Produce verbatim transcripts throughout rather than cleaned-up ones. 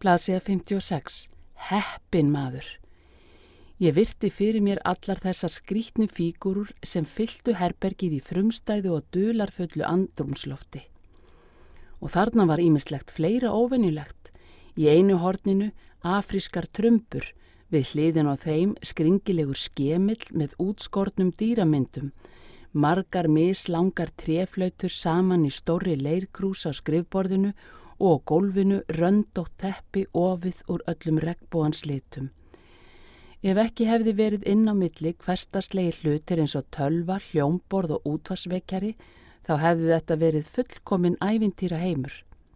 Blaðsíða fimmtíu og sex. Heppinn maður. Ég virti fyrir mér allar þessar skrýtnu fígúrur sem fylltu herbergið í frumstæðu og dularfullu andrúmslofti. Og þarna var ýmislegt fleira óvenjulegt. Í einu horninu afrískar trumbur, við hliðin á þeim skringilegur skemill með útskornum dýramyndum, margar mislangar tréflautur saman í stórri leirkrús á skrifborðinu og á gólfinu röndótt teppi ofið úr öllum regnbogans litum. Ef ekki hefði verið inn á milli hversdagslegir hlutir eins og tölva, hljómborð og útvarpsvekjari, þá hefði þetta verið fullkomin ævintýra heimur.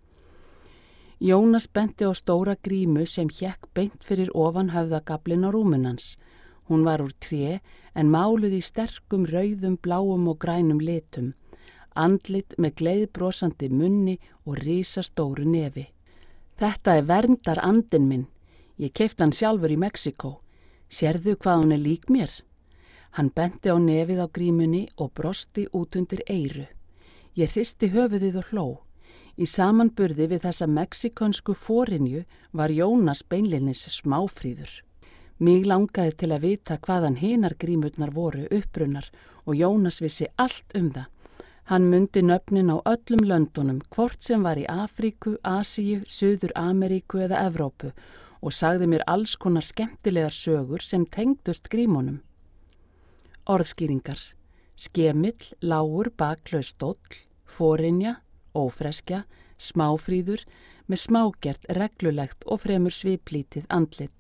Jónas benti á stóra grímu sem hékk beint fyrir ofan höfðagaflinn á rúmunans. Hún var úr tré en máluð í sterkum rauðum, bláum og grænum litum, andlit með gleiðbrosandi munni og risastóru nefi. Þetta er verndar andinn minn. Ég keypti hann sjálfur í Mexíkó. Sérðu hvað hún er lík mér? Hann benti á nefið á grímunni og brosti út undir eyru. Ég hristi höfuðið og hló. Í samanburði við þessa mexíkönsku forinju var Jónas beinlinis smáfríður. Mig langaði til að vita hvaðan hinar grímurnar voru upprunnar og Jónas vissi allt um það. Hann mundi nöfnin á öllum löndunum, hvort sem var í Afríku, Asíu, Suður-Ameríku eða Evrópu og sagði mér alls konar skemmtilegar sögur sem tengdust grímunum. Orðskýringar: skemill, lágur, baklaus stóll, forinja, ófreskja, smáfríður með smágert, reglulegt og fremur sviplítið andlit.